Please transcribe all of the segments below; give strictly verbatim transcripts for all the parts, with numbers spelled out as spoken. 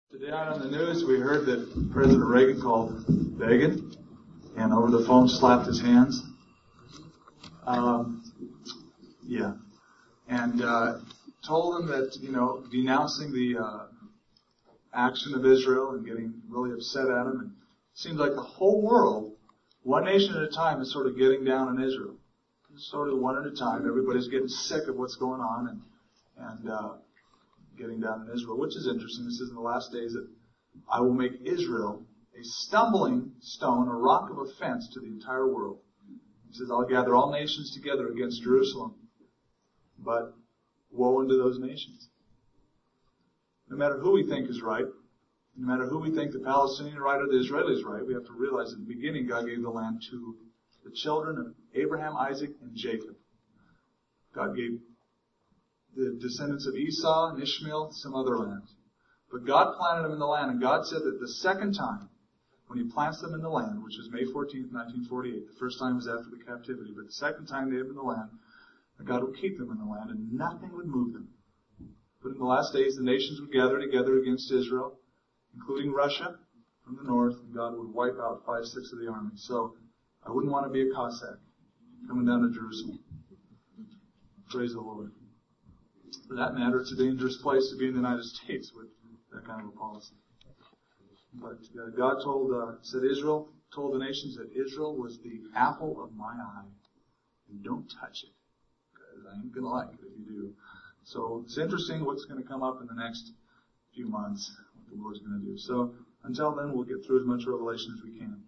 Today on the news, we heard that President Reagan called Begin and over the phone slapped his hands. Um, yeah. And uh, told him that, you know, denouncing the uh, action of Israel and getting really upset at him. And it seems like the whole world, one nation at a time, is sort of getting down on Israel. Sort of one at a time. Everybody's getting sick of what's going on and, and uh, getting down on Israel, which is interesting. This is in the last days that I will make Israel a stumbling stone, a rock of offense to the entire world. He says, I'll gather all nations together against Jerusalem. But woe unto those nations. No matter who we think is right, no matter who we think the Palestinian right or the Israelis right, we have to realize at the beginning God gave the land to the children of Abraham, Isaac, and Jacob. God gave the descendants of Esau and Ishmael some other lands. But God planted them in the land, and God said that the second time, when He plants them in the land, which was May fourteenth, nineteen forty-eight, the first time was after the captivity, but the second time they were in the land, God would keep them in the land, and nothing would move them. But in the last days, the nations would gather together against Israel, including Russia from the north, and God would wipe out five-sixths of the army. So I wouldn't want to be a Cossack coming down to Jerusalem. Praise the Lord. For that matter, it's a dangerous place to be in the United States with that kind of a policy. But uh, God told, uh, said Israel, told the nations that Israel was the apple of my eye. And don't touch it, because I ain't going to like it if you do. So it's interesting what's going to come up in the next few months, what the Lord's going to do. So until then, we'll get through as much Revelation as we can.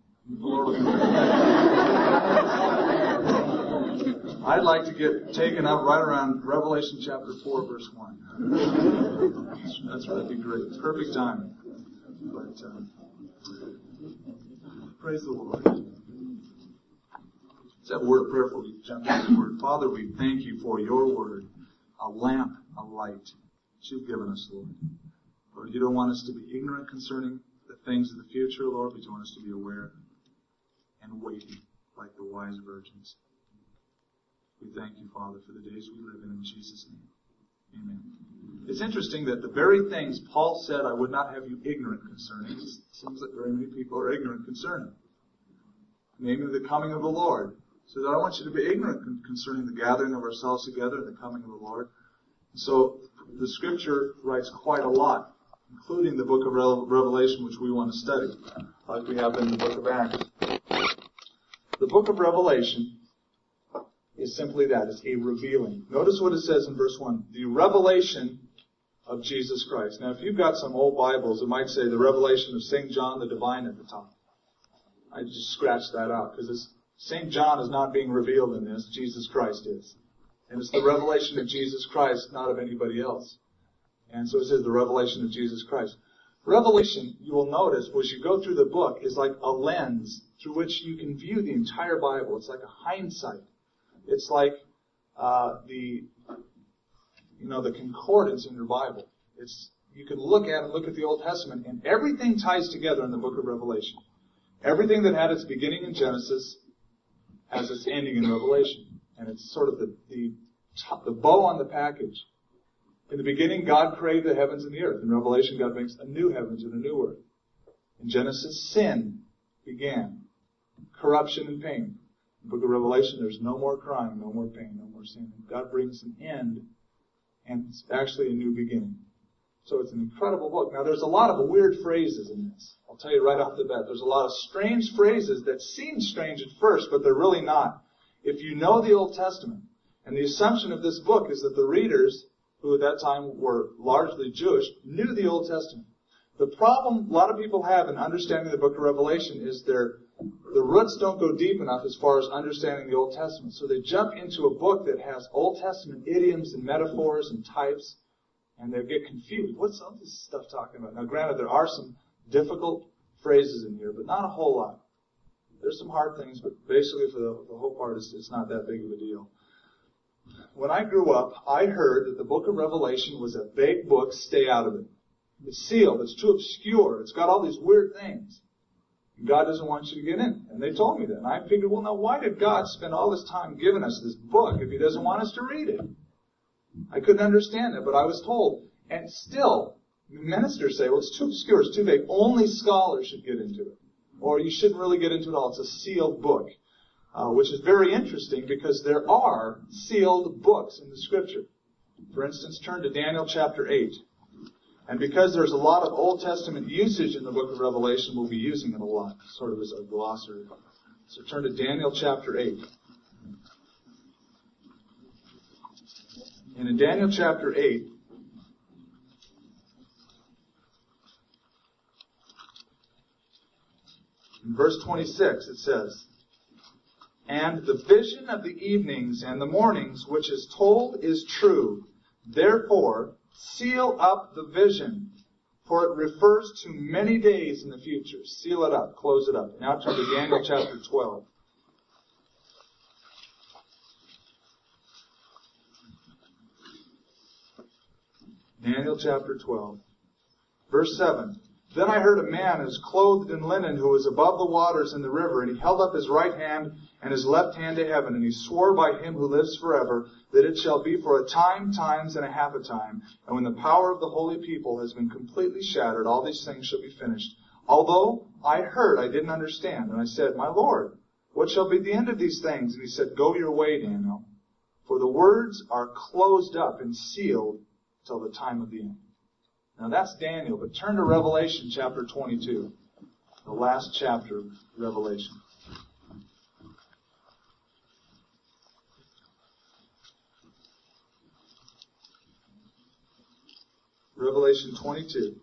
I'd like to get taken up right around Revelation chapter four, verse one. That's that'd be great. It's perfect timing. But uh, praise the Lord. Let's have a word of prayer before we jump into the Word. Father, we thank You for Your Word, a lamp, a light that You've given us, Lord. Lord, You don't want us to be ignorant concerning the things of the future, Lord, but You want us to be aware and waiting like the wise virgins. We thank You, Father, for the days we live in. In Jesus' name, amen. It's interesting that the very things Paul said I would not have you ignorant concerning, it seems that very many people are ignorant concerning. Namely, the coming of the Lord. So that I want you to be ignorant concerning the gathering of ourselves together and the coming of the Lord. So the Scripture writes quite a lot, including the book of Revelation, which we want to study, like we have in the book of Acts. The book of Revelation is simply that. It's a revealing. Notice what it says in verse one. The revelation of Jesus Christ. Now, if you've got some old Bibles, it might say the revelation of Saint John the Divine at the top. I just scratched that out because Saint John is not being revealed in this. Jesus Christ is. And it's the revelation of Jesus Christ, not of anybody else. And so it says the revelation of Jesus Christ. Revelation, you will notice, as you go through the book, is like a lens through which you can view the entire Bible. It's like a hindsight. It's like uh, the, you know, the concordance in your Bible. It's you can look at and look at the Old Testament, and everything ties together in the book of Revelation. Everything that had its beginning in Genesis has its ending in Revelation, and it's sort of the the, top, the bow on the package. In the beginning, God created the heavens and the earth. In Revelation, God makes a new heavens and a new earth. In Genesis, sin began, corruption and pain. In the book of Revelation, there's no more crying, no more pain, no more sin. God brings an end, and it's actually a new beginning. So it's an incredible book. Now, there's a lot of weird phrases in this. I'll tell you right off the bat. There's a lot of strange phrases that seem strange at first, but they're really not. If you know the Old Testament, and the assumption of this book is that the readers, who at that time were largely Jewish, knew the Old Testament. The problem a lot of people have in understanding the book of Revelation is their the roots don't go deep enough as far as understanding the Old Testament. So they jump into a book that has Old Testament idioms and metaphors and types, and they get confused. What's all this stuff talking about? Now, granted, there are some difficult phrases in here, but not a whole lot. There's some hard things, but basically for the, the whole part, it's, it's not that big of a deal. When I grew up, I heard that the book of Revelation was a vague book, stay out of it. It's sealed, it's too obscure, it's got all these weird things. God doesn't want you to get in. And they told me that. And I figured, well, now why did God spend all this time giving us this book if He doesn't want us to read it? I couldn't understand it, but I was told. And still, Ministers say, well, it's too obscure, it's too vague. Only scholars should get into it. Or you shouldn't really get into it at all. It's a sealed book. Uh, which is very interesting because there are sealed books in the Scripture. For instance, turn to Daniel chapter eight. And because there's a lot of Old Testament usage in the book of Revelation, we'll be using it a lot, sort of as a glossary. So turn to Daniel chapter eight. And in Daniel chapter eight, in verse twenty-six, it says, "And the vision of the evenings and the mornings which is told is true. Therefore, seal up the vision, for it refers to many days in the future." Seal it up. Close it up. Now turn to Daniel chapter twelve. Daniel chapter twelve. Verse seven. "Then I heard a man who was clothed in linen, who was above the waters in the river, and he held up his right hand and his left hand to heaven, and he swore by him who lives forever, that it shall be for a time, times, and a half a time. And when the power of the holy people has been completely shattered, all these things shall be finished. Although I heard, I didn't understand. And I said, My Lord, what shall be the end of these things? And he said, Go your way, Daniel, for the words are closed up and sealed till the time of the end." Now that's Daniel, but turn to Revelation chapter twenty-two, the last chapter of Revelation. Revelation twenty-two,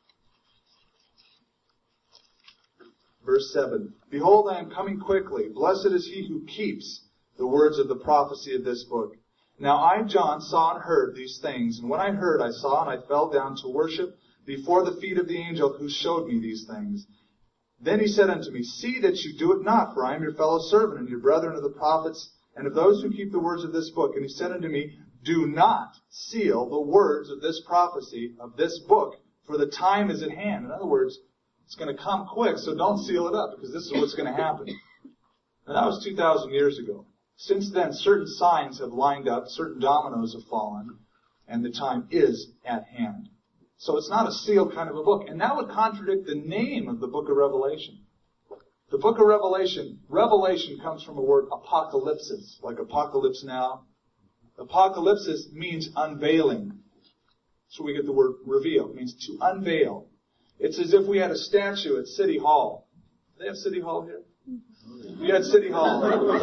verse seven. "Behold, I am coming quickly. Blessed is he who keeps the words of the prophecy of this book. Now I, John, saw and heard these things. And when I heard, I saw, and I fell down to worship before the feet of the angel who showed me these things. Then he said unto me, See that you do it not, for I am your fellow servant, and your brethren of the prophets, and of those who keep the words of this book. And he said unto me, Do not seal the words of this prophecy of this book, for the time is at hand." In other words, it's going to come quick, so don't seal it up, because this is what's going to happen. And that was two thousand years ago. Since then, certain signs have lined up, certain dominoes have fallen, and the time is at hand. So it's not a sealed kind of a book. And that would contradict the name of the book of Revelation. The book of Revelation, Revelation comes from a word apocalypsis, like apocalypse now. Apocalypsis means unveiling. So we get the word reveal. It means to unveil. It's as if we had a statue at City Hall. Do they have City Hall here? You had City Hall.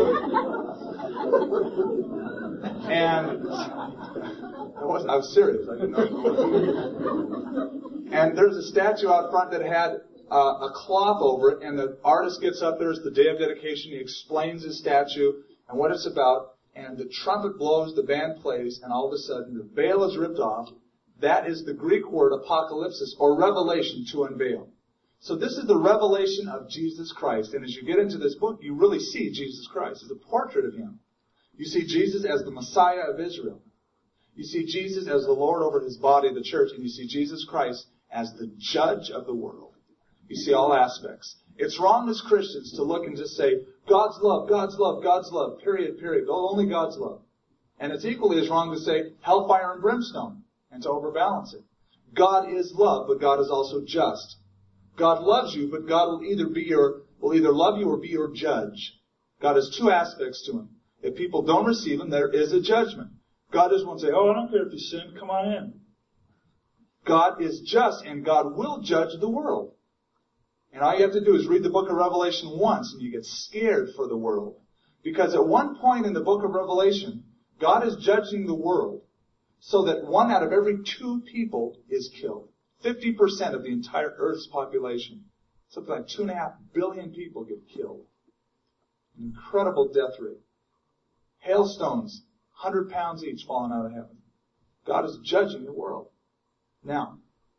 And I wasn't, I was serious. I didn't know. And there's a statue out front that had uh, a cloth over it, and the artist gets up there. It's the day of dedication. He explains his statue and what it's about. And the trumpet blows, the band plays, and all of a sudden the veil is ripped off. That is the Greek word apocalypsis, or revelation, to unveil. So this is the revelation of Jesus Christ. And as you get into this book, you really see Jesus Christ as a portrait of him. You see Jesus as the Messiah of Israel. You see Jesus as the Lord over his body, the church. And you see Jesus Christ as the judge of the world. You see all aspects. It's wrong as Christians to look and just say, God's love, God's love, God's love, period, period. Only God's love. And it's equally as wrong to say hellfire and brimstone and to overbalance it. God is love, but God is also just. God loves you, but God will either be your, will either love you or be your judge. God has two aspects to him. If people don't receive him, there is a judgment. God doesn't want to say, oh, I don't care if you sin, come on in. God is just, and God will judge the world. And all you have to do is read the book of Revelation once, and you get scared for the world. Because at one point in the book of Revelation, God is judging the world so that one out of every two people is killed. fifty percent of the entire Earth's population, something like two and a half billion people get killed. An incredible death rate. Hailstones, one hundred pounds each falling out of heaven. God is judging the world. Now,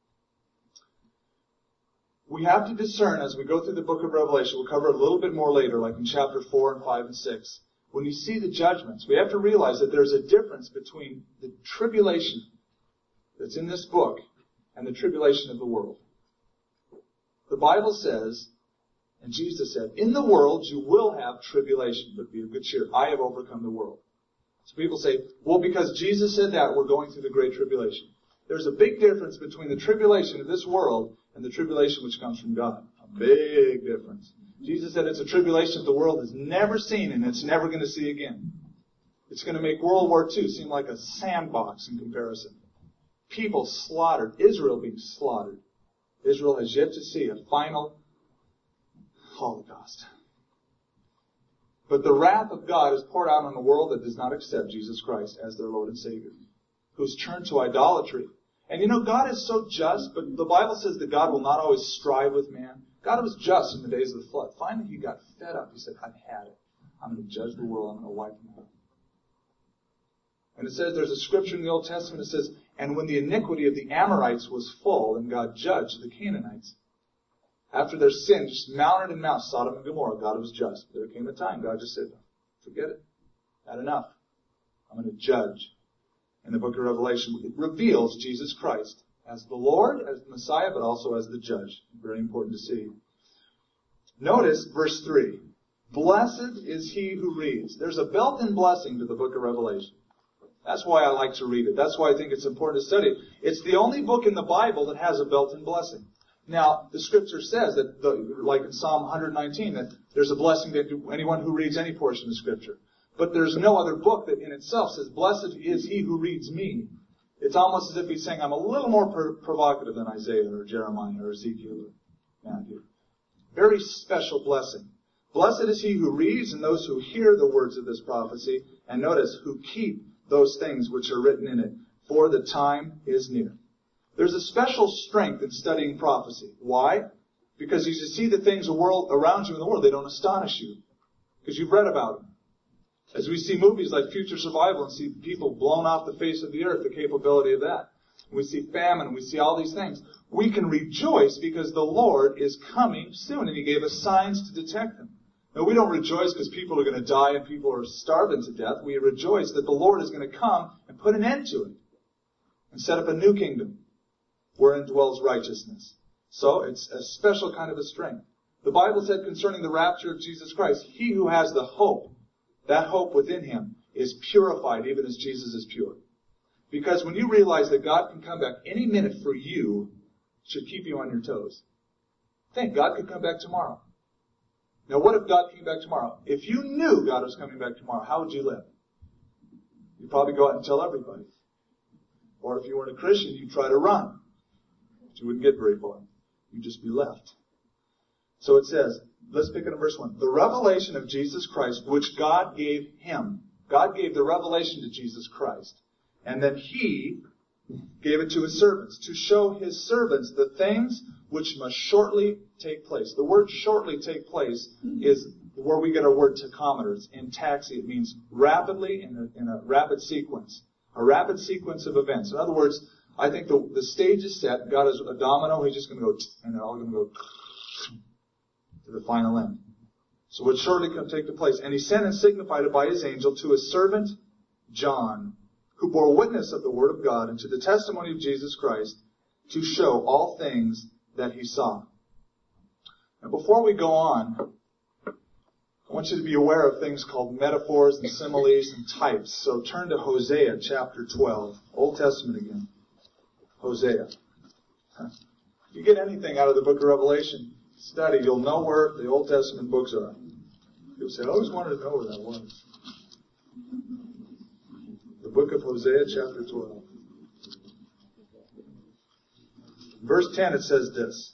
we have to discern as we go through the book of Revelation, we'll cover it a little bit more later, like in chapter four and five and six. When you see the judgments, we have to realize that there's a difference between the tribulation that's in this book and the tribulation of the world. The Bible says, and Jesus said, in the world you will have tribulation, but be of good cheer. I have overcome the world. So people say, well, because Jesus said that, we're going through the great tribulation. There's a big difference between the tribulation of this world and the tribulation which comes from God. A big difference. Jesus said it's a tribulation that the world has never seen and it's never going to see again. It's going to make World War Two seem like a sandbox in comparison. People slaughtered. Israel being slaughtered. Israel has yet to see a final Holocaust. But the wrath of God is poured out on a world that does not accept Jesus Christ as their Lord and Savior, who's turned to idolatry. And you know, God is so just, but the Bible says that God will not always strive with man. God was just in the days of the flood. Finally, he got fed up. He said, I've had it. I'm going to judge the world. I'm going to wipe them out. And it says, there's a scripture in the Old Testament that says, and when the iniquity of the Amorites was full, and God judged the Canaanites, after their sin just mounted and mounted, Sodom and Gomorrah, God was just. There came a time God just said, forget it. Not enough. I'm going to judge. In the book of Revelation, it reveals Jesus Christ as the Lord, as the Messiah, but also as the judge. Very important to see. Notice verse three. Blessed is he who reads. There's a built-in blessing to the book of Revelation. That's why I like to read it. That's why I think it's important to study it. It's the only book in the Bible that has a built-in blessing. Now, the scripture says that, the, like in Psalm one nineteen, that there's a blessing to anyone who reads any portion of scripture. But there's no other book that in itself says, blessed is he who reads me. It's almost as if he's saying, I'm a little more per- provocative than Isaiah or Jeremiah or Ezekiel or Matthew. Very special blessing. Blessed is he who reads and those who hear the words of this prophecy, and notice, who keep those things which are written in it, for the time is near. There's a special strength in studying prophecy. Why? Because as you see the things around you in the world, they don't astonish you. Because you've read about them. As we see movies like Future Survival and see people blown off the face of the earth, the capability of that. We see famine, we see all these things. We can rejoice because the Lord is coming soon, and He gave us signs to detect them. Now, we don't rejoice because people are going to die and people are starving to death. We rejoice that the Lord is going to come and put an end to it and set up a new kingdom wherein dwells righteousness. So it's a special kind of a strength. The Bible said concerning the rapture of Jesus Christ, he who has the hope, that hope within him, is purified even as Jesus is pure. Because when you realize that God can come back any minute for you, it should keep you on your toes. Think, God could come back tomorrow. Now, what if God came back tomorrow? If you knew God was coming back tomorrow, how would you live? You'd probably go out and tell everybody. Or if you weren't a Christian, you'd try to run. But you wouldn't get very far. You'd just be left. So it says, let's pick it in verse one. The revelation of Jesus Christ, which God gave him. God gave the revelation to Jesus Christ. And then he gave it to his servants, to show his servants the things which must shortly take place. The word shortly take place is where we get our word tachometer. It's in taxi. It means rapidly, in a, in a rapid sequence. A rapid sequence of events. In other words, I think the, the stage is set. God is a domino. He's just going to go, and they're all going to go to the final end. So it shortly can take the place. And he sent and signified it by his angel to his servant John, who bore witness of the word of God and to the testimony of Jesus Christ, to show all things that he saw. And before we go on, I want you to be aware of things called metaphors and similes and types. So turn to Hosea chapter twelve, Old Testament again. Hosea. If you get anything out of the book of Revelation, study, you'll know where the Old Testament books are. You'll say, I always wanted to know where that was. The book of Hosea chapter twelve. Verse ten, it says this.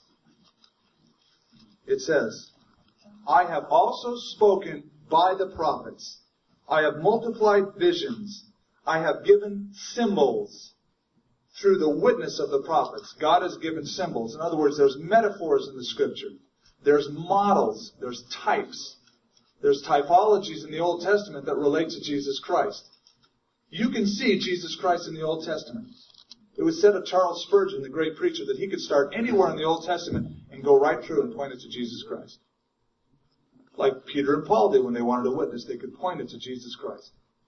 It says, I have also spoken by the prophets. I have multiplied visions. I have given symbols through the witness of the prophets. God has given symbols. In other words, there's metaphors in the scripture. There's models. There's types. There's typologies in the Old Testament that relate to Jesus Christ. You can see Jesus Christ in the Old Testament. It was said of Charles Spurgeon, the great preacher, that he could start anywhere in the Old Testament and go right through and point it to Jesus Christ. Like Peter and Paul did when they wanted a witness. They could point it to Jesus Christ.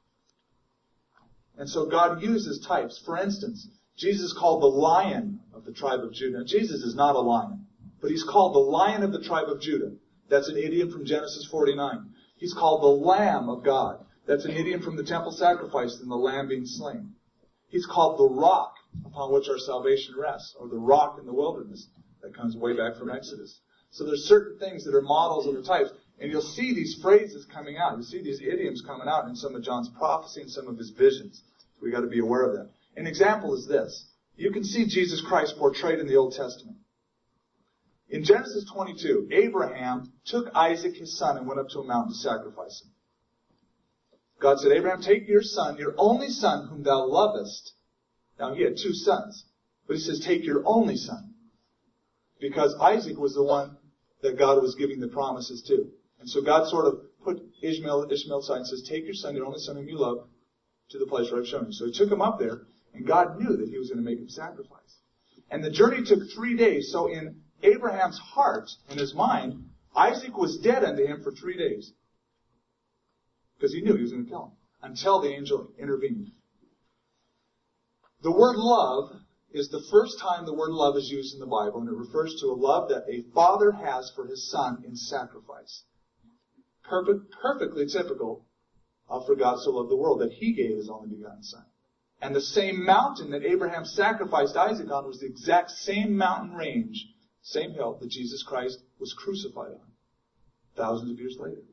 And so God uses types. For instance, Jesus is called the Lion of the tribe of Judah. Now, Jesus is not a lion, but he's called the Lion of the tribe of Judah. That's an idiom from Genesis forty-nine. He's called the Lamb of God. That's an idiom from the temple sacrifice and the lamb being slain. He's called the Rock. upon which our salvation rests, or the rock in the wilderness that comes way back from Exodus. So there's certain things that are models and are types, and you'll see these phrases coming out. You'll see these idioms coming out in some of John's prophecy and some of his visions. We've got to be aware of that. An example is this. You can see Jesus Christ portrayed in the Old Testament. In Genesis twenty-two, Abraham took Isaac, his son, and went up to a mountain to sacrifice him. God said, Abraham, take your son, your only son, whom thou lovest. Now, he had two sons. But he says, take your only son. Because Isaac was the one that God was giving the promises to. And so God sort of put Ishmael, Ishmael aside and says, take your son, your only son whom you love, to the place where I've shown you. So he took him up there, and God knew that he was going to make him sacrifice. And the journey took three days. So in Abraham's heart, in his mind, Isaac was dead unto him for three days. Because he knew he was going to kill him. Until the angel intervened. The word love is the first time the word love is used in the Bible, and it refers to a love that a father has for his son in sacrifice. Perfect, perfectly typical of for God so loved the world that he gave his only begotten son. And the same mountain that Abraham sacrificed Isaac on was the exact same mountain range, same hill that Jesus Christ was crucified on thousands of years later.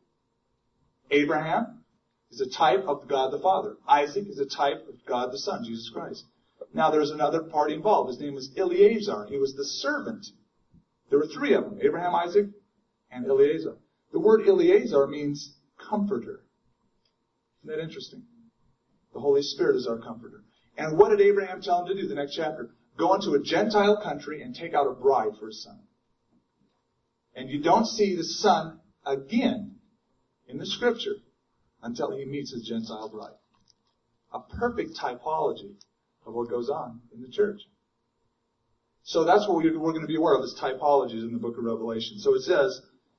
Abraham is a type of God the Father. Isaac is a type of God the Son, Jesus Christ. Now there's another party involved. His name was Eleazar. He was the servant. There were three of them, Abraham, Isaac, and Eleazar. The word Eleazar means comforter. Isn't that interesting? The Holy Spirit is our comforter. And what did Abraham tell him to do? The next chapter. Go into a Gentile country and take out a bride for his son. And you don't see the son again in the scripture until he meets his Gentile bride. A perfect typology of what goes on in the church. So that's what we're going to be aware of, is typologies in the book of Revelation. So it says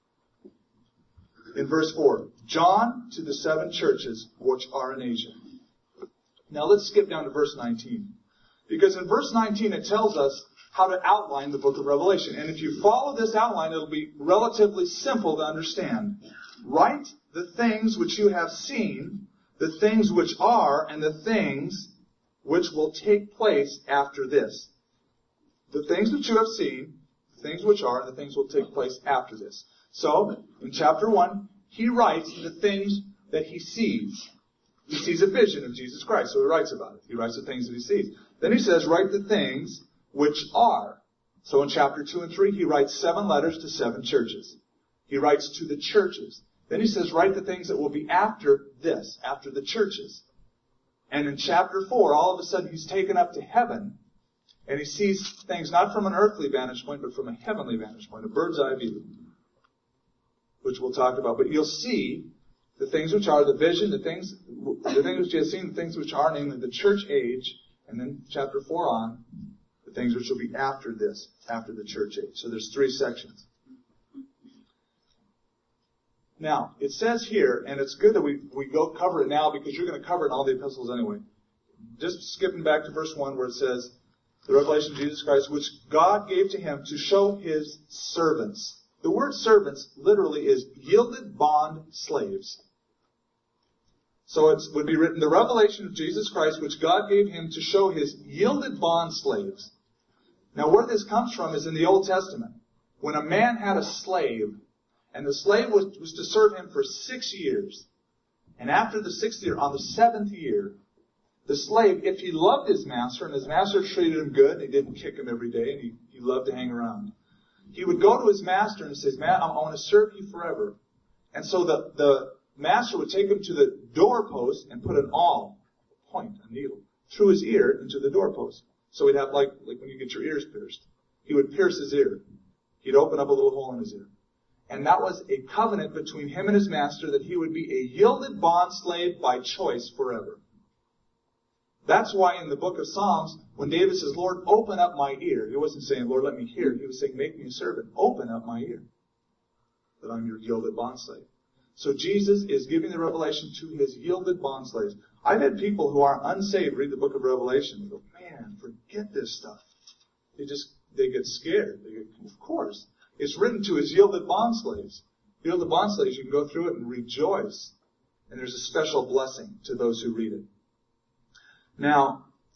in verse four, John to the seven churches which are in Asia. Now let's skip down to verse nineteen. Because in verse nineteen it tells us how to outline the book of Revelation. And if you follow this outline, it'll be relatively simple to understand. Write the things which you have seen, the things which are, and the things which will take place after this. The things which you have seen, the things which are, and the things will take place after this. So, in chapter one, he writes the things that he sees. He sees a vision of Jesus Christ, so he writes about it. He writes the things that he sees. Then he says, write the things which are. So in chapter two and three, he writes seven letters to seven churches. He writes to the churches. Then he says, write the things that will be after this, after the churches. And in chapter four, all of a sudden he's taken up to heaven, and he sees things not from an earthly vantage point, but from a heavenly vantage point, a bird's eye view, which we'll talk about. But you'll see the things which are, the vision, the things, the things which you have seen, the things which are, namely the church age, and then chapter four on, the things which will be after this, after the church age. So there's three sections. Now, it says here, and it's good that we, we go cover it now because you're going to cover it in all the epistles anyway. Just skipping back to verse one where it says, the revelation of Jesus Christ, which God gave to him to show his servants. The word servants literally is yielded bond slaves. So it would be written, the revelation of Jesus Christ, which God gave him to show his yielded bond slaves. Now where this comes from is in the Old Testament. When a man had a slave, and the slave was, was to serve him for six years. And after the sixth year, on the seventh year, the slave, if he loved his master, and his master treated him good, and he didn't kick him every day, and he, he loved to hang around, he would go to his master and say, "Man, I want to serve you forever." And so the, the master would take him to the doorpost and put an awl, a point, a needle, through his ear into the doorpost. So he'd have like, like when you get your ears pierced. He would pierce his ear. He'd open up a little hole in his ear. And that was a covenant between him and his master that he would be a yielded bond slave by choice forever. That's why in the book of Psalms, when David says, "Lord, open up my ear," he wasn't saying, "Lord, let me hear." He was saying, "Make me a servant. Open up my ear, that I'm your yielded bond slave." So Jesus is giving the revelation to his yielded bond slaves. I've had people who are unsaved read the book of Revelation and go, "Man, forget this stuff." They just, they get scared. They get, of course. It's written to his yielded bond slaves. Yielded bond slaves, you can go through it and rejoice. And there's a special blessing to those who read it. Now,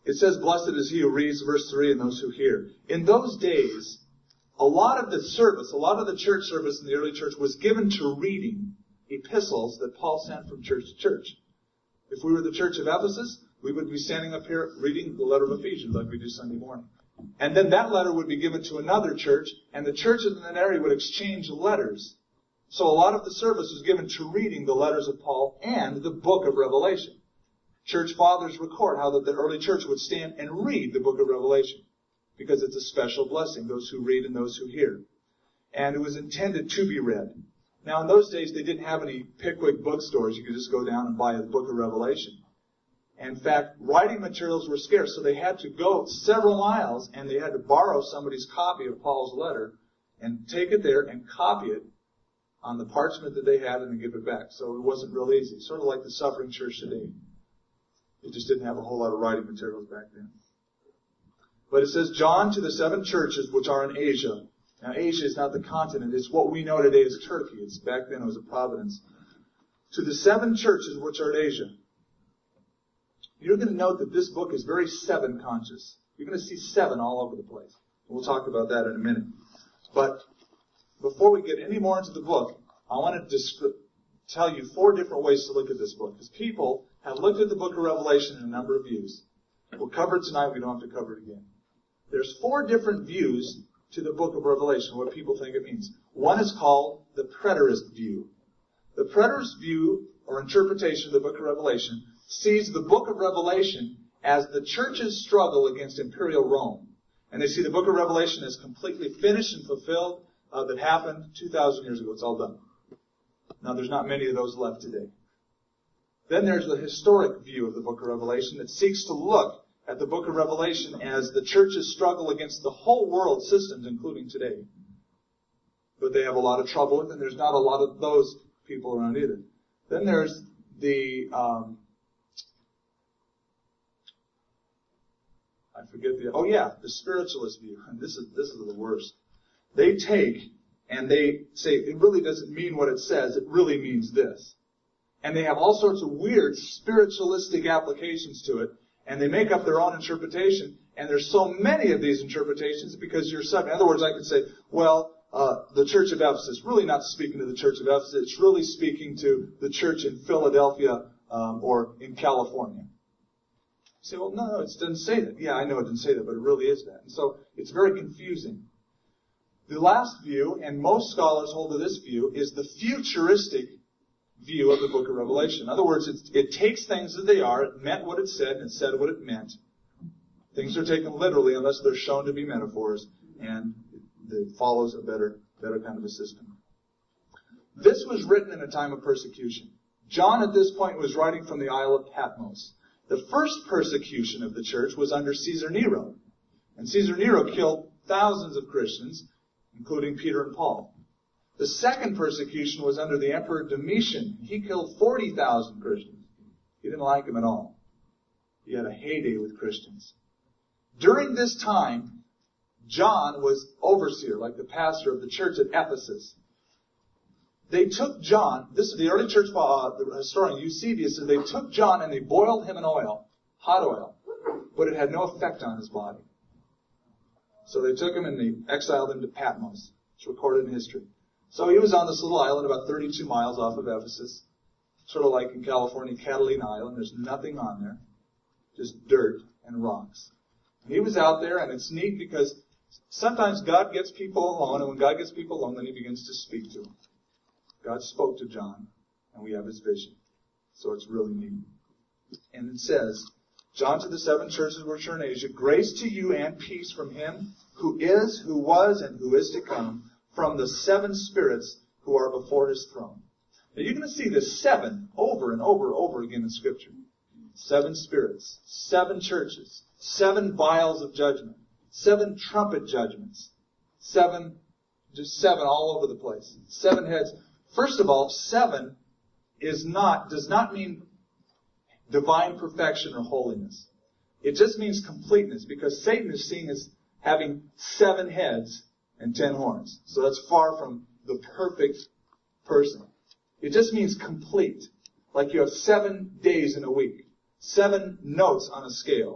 it says, blessed is he who reads, verse three, and those who hear. In those days, a lot of the service, a lot of the church service in the early church was given to reading epistles that Paul sent from church to church. If we were the church of Ephesus, we would be standing up here reading the letter of Ephesians like we do Sunday morning. And then that letter would be given to another church, and the churches in that area would exchange letters. So a lot of the service was given to reading the letters of Paul and the book of Revelation. Church fathers record how that the early church would stand and read the book of Revelation, because it's a special blessing, those who read and those who hear. And it was intended to be read. Now, in those days, they didn't have any Pickwick bookstores. You could just go down and buy the book of Revelation. In fact, writing materials were scarce, so they had to go several miles, and they had to borrow somebody's copy of Paul's letter and take it there and copy it on the parchment that they had and then give it back. So it wasn't real easy. Sort of like the suffering church today. It just didn't have a whole lot of writing materials back then. But it says, John to the seven churches which are in Asia. Now, Asia is not the continent. It's what we know today as Turkey. It's back then it was a province. To the seven churches which are in Asia. You're going to note that this book is very seven conscious. You're going to see seven all over the place. We'll talk about that in a minute. But before we get any more into the book, I want to descri- tell you four different ways to look at this book. Because people have looked at the book of Revelation in a number of views. We'll cover it tonight. We don't have to cover it again. There's four different views to the book of Revelation, what people think it means. One is called the preterist view. The preterist view, or interpretation of the book of Revelation, sees the book of Revelation as the church's struggle against imperial Rome. And they see the book of Revelation as completely finished and fulfilled, uh, that happened two thousand years ago. It's all done. Now, there's not many of those left today. Then there's the historic view of the book of Revelation that seeks to look at the book of Revelation as the church's struggle against the whole world systems, including today. But they have a lot of trouble with it, and there's not a lot of those people around either. Then there's the, um, I forget the, oh yeah, the spiritualist view. And this is, this is the worst. They take and they say, it really doesn't mean what it says, it really means this. And they have all sorts of weird spiritualistic applications to it, and they make up their own interpretation, and there's so many of these interpretations because you're subject. In other words, I could say, well, uh, the church of Ephesus, really not speaking to the church of Ephesus, it's really speaking to the church in Philadelphia um, or in California. You say, well, no, no, it doesn't say that. Yeah, I know it didn't say that, but it really is that. And so it's very confusing. The last view, and most scholars hold to this view, is the futuristic view of the book of Revelation. In other words, it, it takes things as they are. It meant what it said, and it said what it meant. Things are taken literally unless they're shown to be metaphors, and it follows a better, better kind of a system. This was written in a time of persecution. John at this point was writing from the Isle of Patmos. The first persecution of the church was under Caesar Nero. And Caesar Nero killed thousands of Christians, including Peter and Paul. The second persecution was under the Emperor Domitian. He killed forty thousand Christians. He didn't like them at all. He had a heyday with Christians. During this time, John was overseer, like the pastor of the church at Ephesus. They took John, this is the early church uh, the historian Eusebius, said they took John and they boiled him in oil, hot oil, but it had no effect on his body. So they took him and they exiled him to Patmos. It's recorded in history. So he was on this little island about thirty-two miles off of Ephesus, sort of like in California, Catalina Island. There's nothing on there, just dirt and rocks. And he was out there, and it's neat because sometimes God gets people alone, and when God gets people alone, then he begins to speak to them. God spoke to John, and we have his vision. So it's really neat. And it says, John to the seven churches which are in Asia, grace to you and peace from him who is, who was, and who is to come, from the seven spirits who are before his throne. Now you're going to see this seven over and over and over again in Scripture. Seven spirits, seven churches, seven vials of judgment, seven trumpet judgments, seven, just seven all over the place, seven heads. First of all, seven is not, does not mean divine perfection or holiness. It just means completeness, because Satan is seen as having seven heads and ten horns. So that's far from the perfect person. It just means complete. Like you have seven days in a week, seven notes on a scale,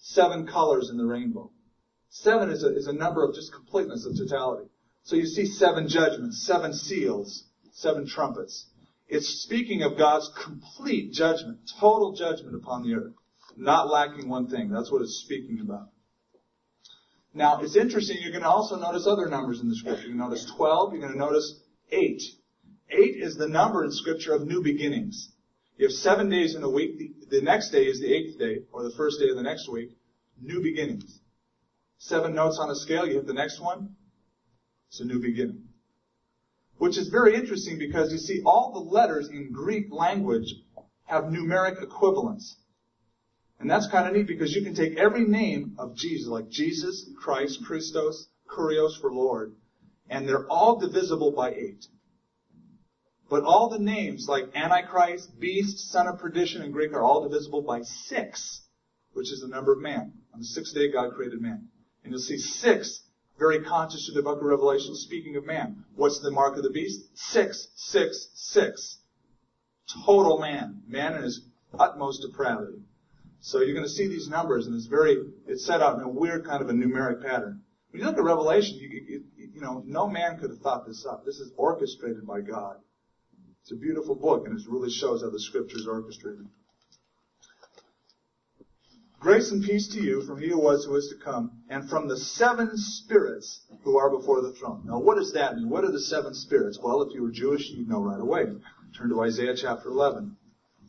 seven colors in the rainbow. Seven is a, is a number of just completeness, of totality. So you see seven judgments, seven seals, seven trumpets. It's speaking of God's complete judgment, total judgment upon the earth, not lacking one thing. That's what it's speaking about. Now, it's interesting, you're going to also notice other numbers in the Scripture. You're going to notice twelve, you're going to notice eight. Eight is the number in Scripture of new beginnings. You have seven days in a week. The, the next day is the eighth day, or the first day of the next week. New beginnings. Seven notes on a scale, you hit the next one. It's a new beginning. Which is very interesting because you see all the letters in Greek language have numeric equivalents. And that's kind of neat because you can take every name of Jesus, like Jesus, Christ, Christos, Kurios for Lord, and they're all divisible by eight. But all the names like Antichrist, Beast, Son of Perdition in Greek are all divisible by six, which is the number of man. On the sixth day, God created man. And you'll see six, very conscious to the book of Revelation, speaking of man. What's the mark of the beast? Six, six, six. Total man. Man in his utmost depravity. So you're going to see these numbers, and it's very, it's set out in a weird kind of a numeric pattern. When you look at Revelation, you, you, you know, no man could have thought this up. This is orchestrated by God. It's a beautiful book, and it really shows how the Scriptures are orchestrated. Grace and peace to you from he who was, who is to come, and from the seven spirits who are before the throne. Now, what does that mean? What are the seven spirits? Well, if you were Jewish, you'd know right away. Turn to Isaiah chapter eleven.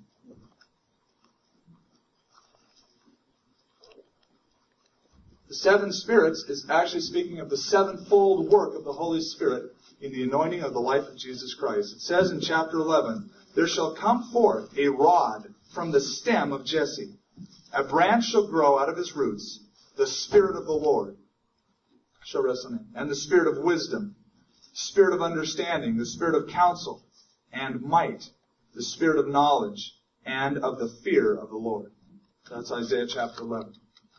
The seven spirits is actually speaking of the sevenfold work of the Holy Spirit in the anointing of the life of Jesus Christ. It says in chapter eleven, there shall come forth a rod from the stem of Jesse. A branch shall grow out of his roots. The Spirit of the Lord shall rest on him. And the Spirit of wisdom, Spirit of understanding, the Spirit of counsel and might, the Spirit of knowledge and of the fear of the Lord. That's Isaiah chapter eleven.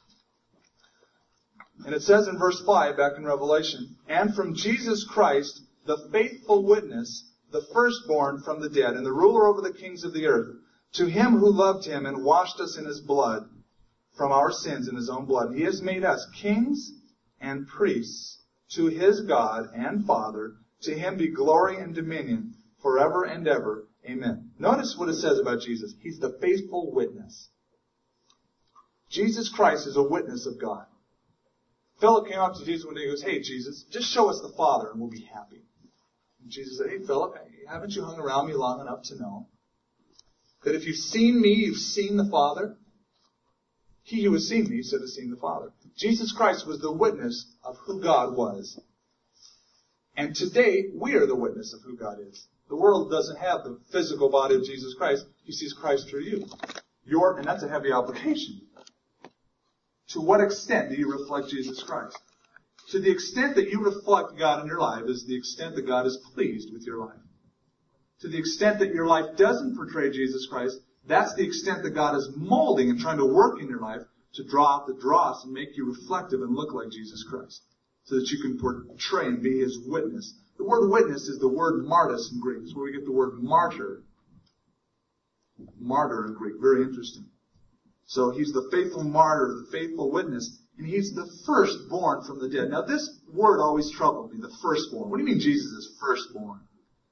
And it says in verse five, back in Revelation, and from Jesus Christ, the faithful witness, the firstborn from the dead, and the ruler over the kings of the earth, to him who loved him and washed us in his blood, from our sins in his own blood. He has made us kings and priests to his God and Father. To him be glory and dominion forever and ever. Amen. Notice what it says about Jesus. He's the faithful witness. Jesus Christ is a witness of God. Philip came up to Jesus one day and goes, hey, Jesus, just show us the Father and we'll be happy. And Jesus said, hey, Philip, haven't you hung around me long enough to know that if you've seen me, you've seen the Father? He who has seen me, he said, has seen the Father. Jesus Christ was the witness of who God was. And today, we are the witness of who God is. The world doesn't have the physical body of Jesus Christ. He sees Christ through you. Your, and that's a heavy application. To what extent do you reflect Jesus Christ? To the extent that you reflect God in your life is the extent that God is pleased with your life. To the extent that your life doesn't portray Jesus Christ, that's the extent that God is molding and trying to work in your life to draw out the dross and make you reflective and look like Jesus Christ. So that you can portray and be his witness. The word witness is the word martyrs in Greek. It's where we get the word martyr. Martyr in Greek. Very interesting. So he's the faithful martyr, the faithful witness, and he's the firstborn from the dead. Now this word always troubled me, the firstborn. What do you mean Jesus is firstborn?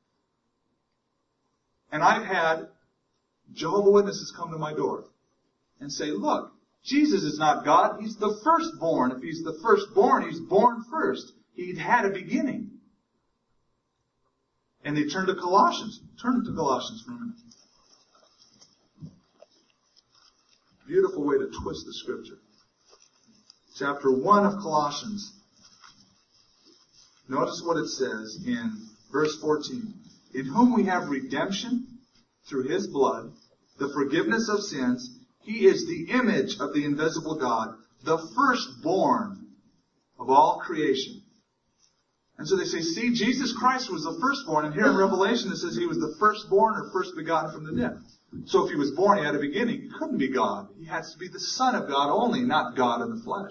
And I've had Jehovah's Witnesses come to my door and say, look, Jesus is not God, he's the firstborn. If he's the firstborn, he's born first. He'd had a beginning. And they turn to Colossians. Turn to Colossians for a minute. Beautiful way to twist the Scripture. Chapter one of Colossians. Notice what it says in verse fourteen. In whom we have redemption through his blood, the forgiveness of sins. He is the image of the invisible God, the firstborn of all creation. And so they say, see, Jesus Christ was the firstborn, and here in Revelation it says he was the firstborn or first begotten from the dead. So if he was born, he had a beginning. He couldn't be God. He has to be the Son of God only, not God in the flesh.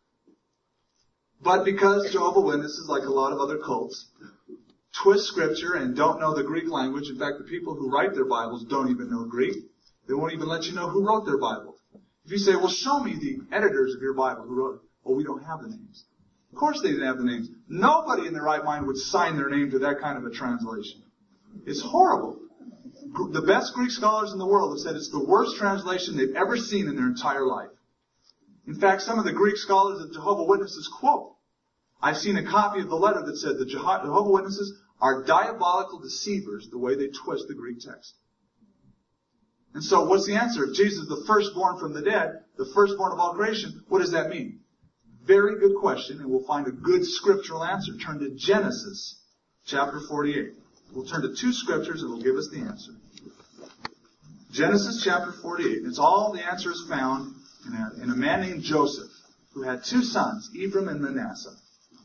But because Jehovah's Witnesses, like a lot of other cults, twist Scripture and don't know the Greek language. In fact, the people who write their Bibles don't even know Greek. They won't even let you know who wrote their Bible. If If you say, well, show me the editors of your Bible who wrote it. Well, we don't have the names. Of course they didn't have the names. Nobody in their right mind would sign their name to that kind of a translation. It's horrible. The best Greek scholars in the world have said it's the worst translation they've ever seen in their entire life. In fact, some of the Greek scholars of Jehovah's Witnesses quote, I've seen a copy of the letter that said the Jehovah's Witnesses are diabolical deceivers the way they twist the Greek text. And so what's the answer? If Jesus is the firstborn from the dead, the firstborn of all creation, what does that mean? Very good question, and we'll find a good scriptural answer. Turn to Genesis chapter forty-eight. We'll turn to two scriptures that will give us the answer. Genesis chapter forty-eight. And it's all the answer is found in a, in a man named Joseph, who had two sons, Ephraim and Manasseh.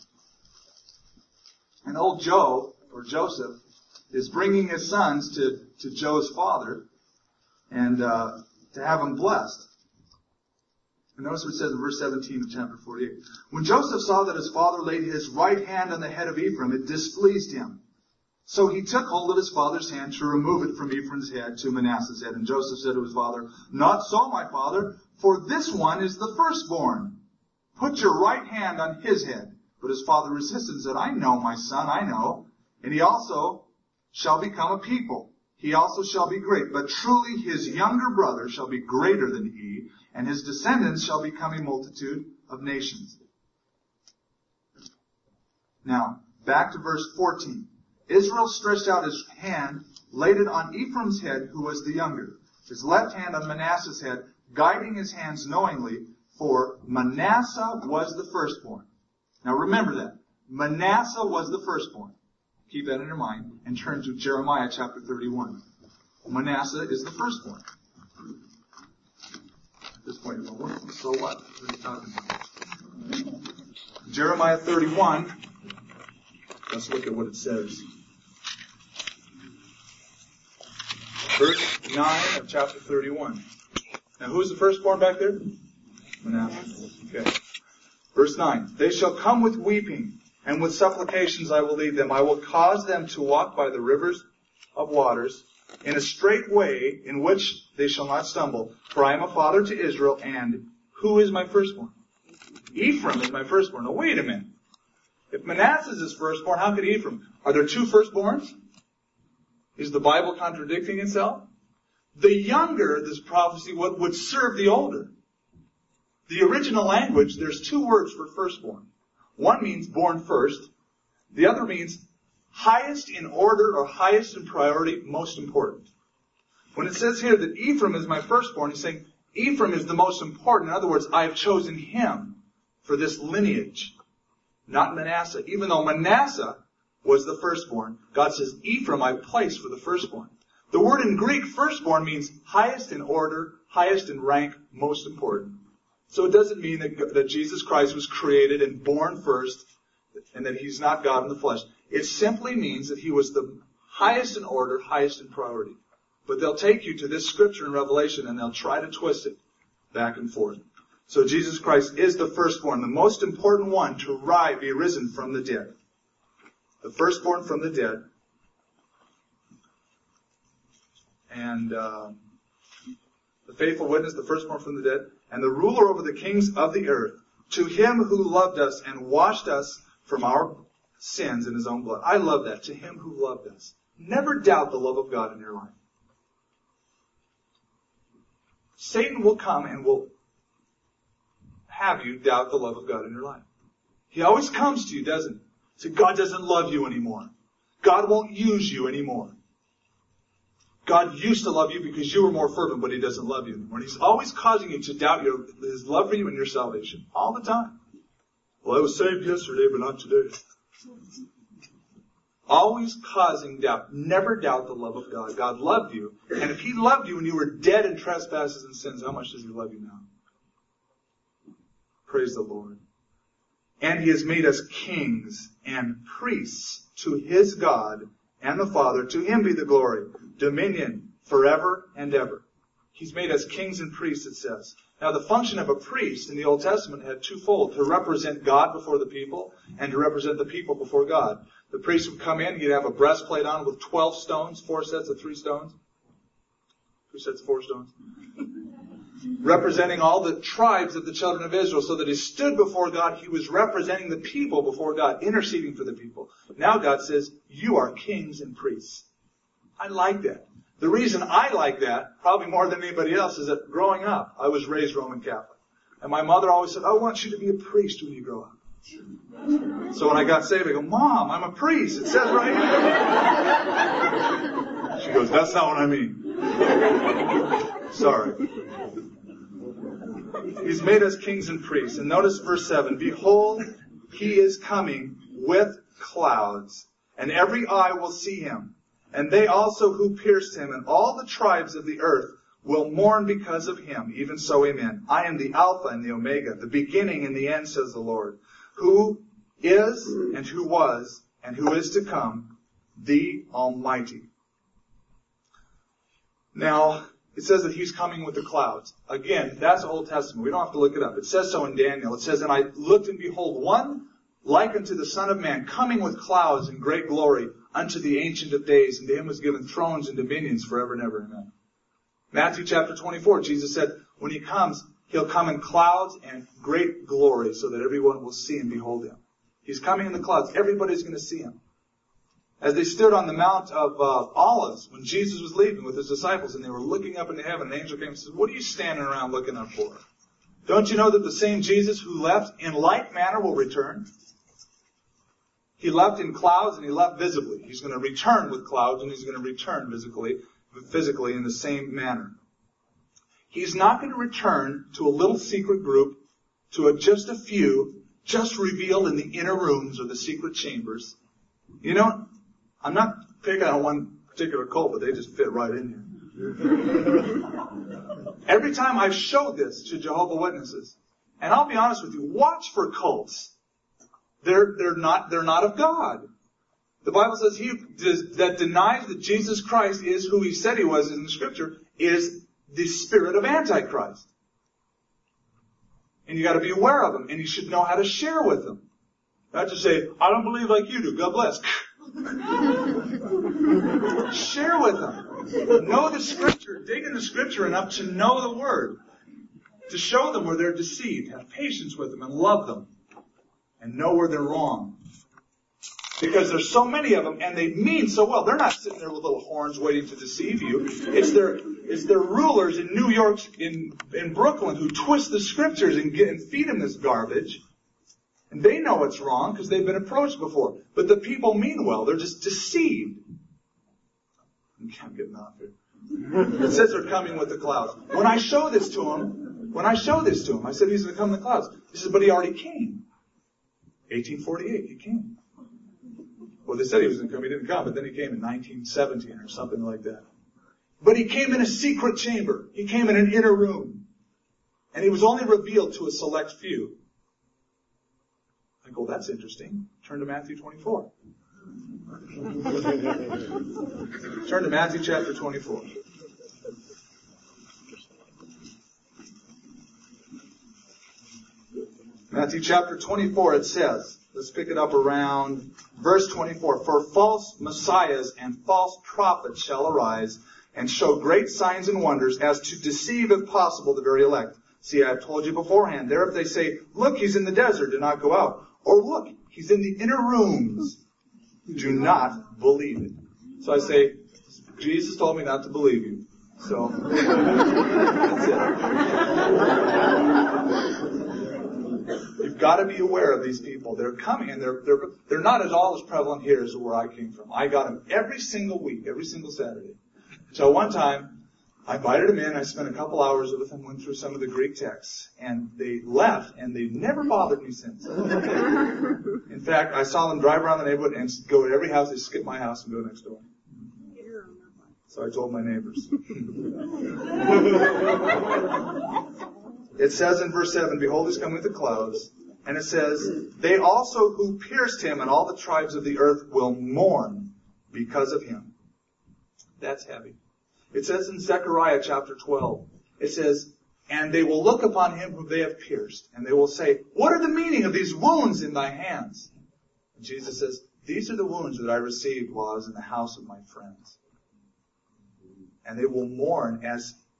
And old Joe, or Joseph, is bringing his sons to, to Joe's father and uh, to have him blessed. And notice what it says in verse seventeen of chapter forty-eight. When Joseph saw that his father laid his right hand on the head of Ephraim, it displeased him. So he took hold of his father's hand to remove it from Ephraim's head to Manasseh's head. And Joseph said to his father, Not so, my father, for this one is the firstborn. Put your right hand on his head. But his father resisted and said, I know, my son, I know. And he also shall become a people. He also shall be great. But truly his younger brother shall be greater than he, and his descendants shall become a multitude of nations. Now, back to verse fourteen. Israel stretched out his hand, laid it on Ephraim's head, who was the younger, his left hand on Manasseh's head, guiding his hands knowingly, for Manasseh was the firstborn. Now remember that. Manasseh was the firstborn. Keep that in your mind and turn to Jeremiah chapter thirty-one. Manasseh is the firstborn. At this point, you're going, so what? What are you talking about? Jeremiah thirty-one. Let's look at what it says. Verse nine of chapter thirty-one. Now who's the firstborn back there? Manasseh. Okay. Verse nine. They shall come with weeping, and with supplications I will lead them. I will cause them to walk by the rivers of waters, in a straight way in which they shall not stumble. For I am a father to Israel, and who is my firstborn? Ephraim is my firstborn. Now wait a minute. If Manasseh is his firstborn, how could Ephraim? Are there two firstborns? Is the Bible contradicting itself? The younger, this prophecy, would, would serve the older. The original language, there's two words for firstborn. One means born first. The other means highest in order or highest in priority, most important. When it says here that Ephraim is my firstborn, he's saying Ephraim is the most important. In other words, I have chosen him for this lineage, not Manasseh. Even though Manasseh was the firstborn, God says Ephraim I placed for the firstborn. The word in Greek, firstborn, means highest in order, highest in rank, most important. So it doesn't mean that, that Jesus Christ was created and born first and that he's not God in the flesh. It simply means that he was the highest in order, highest in priority. But they'll take you to this scripture in Revelation and they'll try to twist it back and forth. So Jesus Christ is the firstborn, the most important one to rise, be risen from the dead. The firstborn from the dead. And uh, the faithful witness, the firstborn from the dead, and the ruler over the kings of the earth, to him who loved us and washed us from our sins in his own blood. I love that. To him who loved us. Never doubt the love of God in your life. Satan will come and will have you doubt the love of God in your life. He always comes to you, doesn't he? Say, God doesn't love you anymore. God won't use you anymore. God used to love you because you were more fervent, but he doesn't love you anymore. And he's always causing you to doubt your, his love for you and your salvation. All the time. Well, I was saved yesterday, but not today. Always causing doubt. Never doubt the love of God. God loved you. And if he loved you when you were dead in trespasses and sins, how much does he love you now? Praise the Lord. And he has made us kings and priests to his God and the Father. To him be the glory, dominion, forever and ever. He's made us kings and priests, it says. Now, the function of a priest in the Old Testament had twofold: to represent God before the people and to represent the people before God. The priest would come in, he'd have a breastplate on with twelve stones, four sets of three stones. Two sets of four stones. representing all the tribes of the children of Israel, so that he stood before God. He was representing the people before God, interceding for the people. Now God says, you are kings and priests. I like that. The reason I like that, probably more than anybody else, is that growing up, I was raised Roman Catholic. And my mother always said, I want you to be a priest when you grow up. So when I got saved, I go, Mom, I'm a priest. It says right here. She goes, that's not what I mean. Sorry. He's made us kings and priests. And notice verse seven. Behold, he is coming with clouds, and every eye will see him. And they also who pierced him, and all the tribes of the earth will mourn because of him. Even so, amen. I am the Alpha and the Omega, the beginning and the end, says the Lord, who is and who was and who is to come, the Almighty. Now, it says that he's coming with the clouds. Again, that's Old Testament. We don't have to look it up. It says so in Daniel. It says, and I looked and behold, one like unto the Son of Man, coming with clouds and great glory, unto the Ancient of Days, and to him was given thrones and dominions forever and ever. Amen. Matthew chapter twenty-four, Jesus said, when he comes, he'll come in clouds and great glory, so that everyone will see and behold him. He's coming in the clouds. Everybody's going to see him. As they stood on the Mount of uh, Olives, when Jesus was leaving with his disciples, and they were looking up into heaven, an angel came and said, what are you standing around looking up for? Don't you know that the same Jesus who left in like manner will return? He left in clouds and he left visibly. He's going to return with clouds and he's going to return physically, physically in the same manner. He's not going to return to a little secret group, to a, just a few, just revealed in the inner rooms or the secret chambers. You know, I'm not picking on one particular cult, but they just fit right in here. Every time I've showed this to Jehovah's Witnesses, and I'll be honest with you, watch for cults. They're, they're not, they're not of God. The Bible says he that denies that Jesus Christ is who he said he was in the scripture is the spirit of Antichrist. And you got to be aware of them, and you should know how to share with them. Not just say, I don't believe like you do. God bless. Share with them. Know the scripture. Dig in the scripture enough to know the word. To show them where they're deceived. Have patience with them and love them. And know where they're wrong. Because there's so many of them, and they mean so well. They're not sitting there with little horns waiting to deceive you. It's their, it's their rulers in New York, in, in Brooklyn, who twist the scriptures and, get, and feed them this garbage. And they know it's wrong because they've been approached before. But the people mean well. They're just deceived. I'm getting off here. It says they're coming with the clouds. When I show this to him, when I show this to him, I said he's going to come in the clouds. He said, but he already came. eighteen forty-eight, he came. Well, they said he was going to come. He didn't come, but then he came in nineteen seventeen or something like that. But he came in a secret chamber. He came in an inner room. And he was only revealed to a select few. I go, that's interesting. Turn to Matthew twenty-four. Turn to Matthew chapter twenty-four. Matthew chapter twenty-four, it says, let's pick it up around verse twenty-four. For false messiahs and false prophets shall arise and show great signs and wonders as to deceive, if possible, the very elect. See, I have told you beforehand. There if they say, look, he's in the desert, do not go out. Or look, he's in the inner rooms. Do not believe it. So I say, Jesus told me not to believe you. So, that's it. You've got to be aware of these people. They're coming, and they're, they're, they're not at all as prevalent here as where I came from. I got them every single week, every single Saturday. So one time, I invited them in. I spent a couple hours with them, went through some of the Greek texts, and they left, and they've never bothered me since. In fact, I saw them drive around the neighborhood and go to every house. They skip my house and go next door. So I told my neighbors. It says in verse seven, behold, he's coming with the clouds. And it says, they also who pierced him and all the tribes of the earth will mourn because of him. That's heavy. It says in Zechariah chapter twelve, it says, and they will look upon him whom they have pierced, and they will say, what are the meaning of these wounds in thy hands? And Jesus says, these are the wounds that I received while I was in the house of my friends. And they will mourn as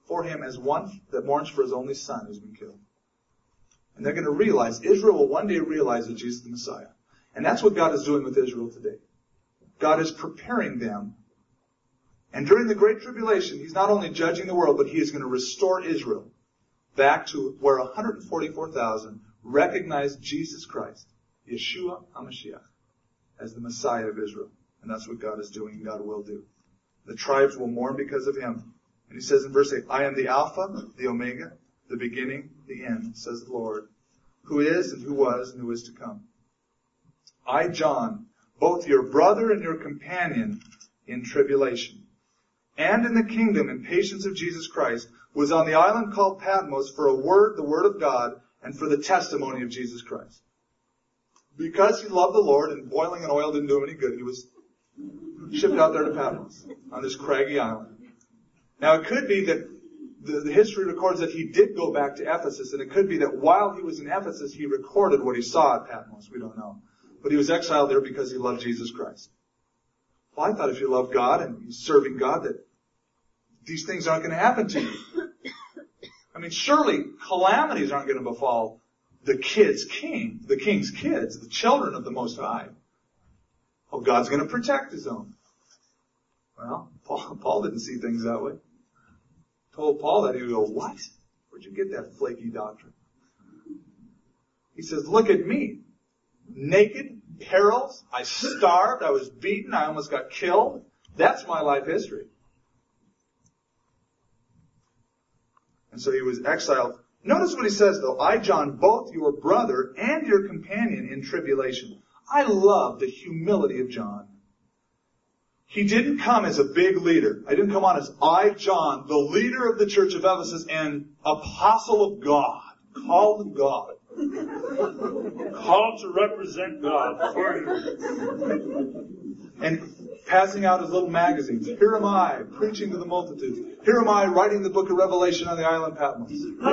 for him as one that mourns for his only son who's been killed. And they're going to realize, Israel will one day realize that Jesus is the Messiah. And that's what God is doing with Israel today. God is preparing them. And during the Great Tribulation, he's not only judging the world, but he is going to restore Israel back to where one hundred forty-four thousand recognized Jesus Christ, Yeshua HaMashiach, as the Messiah of Israel. And that's what God is doing and God will do. The tribes will mourn because of him. And he says in verse eight, I am the Alpha, the Omega, the beginning, the end, says the Lord, who is and who was and who is to come. I, John, both your brother and your companion in tribulation, and in the kingdom and patience of Jesus Christ, was on the island called Patmos for a word, the word of God, and for the testimony of Jesus Christ. Because he loved the Lord and boiling in oil didn't do him any good, he was shipped out there to Patmos on this craggy island. Now it could be that the, the history records that he did go back to Ephesus, and it could be that while he was in Ephesus, he recorded what he saw at Patmos. We don't know. But he was exiled there because he loved Jesus Christ. Well, I thought if you love God and you're serving God that these things aren't going to happen to you. I mean, surely calamities aren't going to befall the kid's king, the king's kids, the children of the Most High. Oh, God's going to protect his own. Well, Paul, Paul didn't see things that way. Told Paul that, he would go, what? Where'd you get that flaky doctrine? He says, look at me. Naked, perils, I starved, I was beaten, I almost got killed. That's my life history. And so he was exiled. Notice what he says though. I, John, both your brother and your companion in tribulation. I love the humility of John. He didn't come as a big leader. I didn't come on as I, John, the leader of the church of Ephesus and apostle of God, called of God. Called to represent God. And passing out his little magazines. Here am I, preaching to the multitudes. Here am I, writing the book of Revelation on the island Patmos.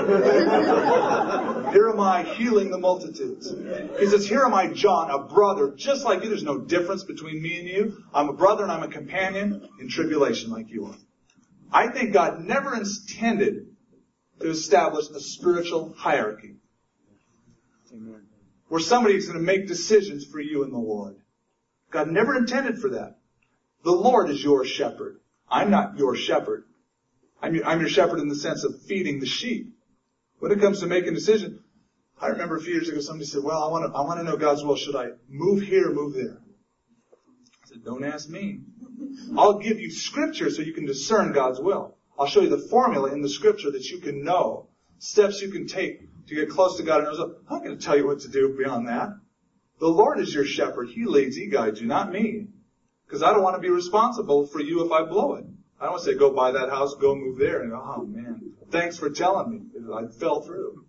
Here am I, healing the multitudes. He says, here am I, John, a brother, just like you. There's no difference between me and you. I'm a brother and I'm a companion in tribulation like you are. I think God never intended to establish a spiritual hierarchy. Amen. Where somebody's going to make decisions for you and the Lord. God never intended for that. The Lord is your shepherd. I'm not your shepherd. I'm your, I'm your shepherd in the sense of feeding the sheep. When it comes to making decisions, I remember a few years ago somebody said, well, I want to, I want to know God's will. Should I move here or move there? I said, don't ask me. I'll give you scripture so you can discern God's will. I'll show you the formula in the scripture that you can know. Steps you can take to get close to God. And I was like, I'm not going to tell you what to do beyond that. The Lord is your shepherd. He leads, He guides you, not me. Because I don't want to be responsible for you if I blow it. I don't want to say, go buy that house, go move there. And go, oh man, thanks for telling me. I fell through.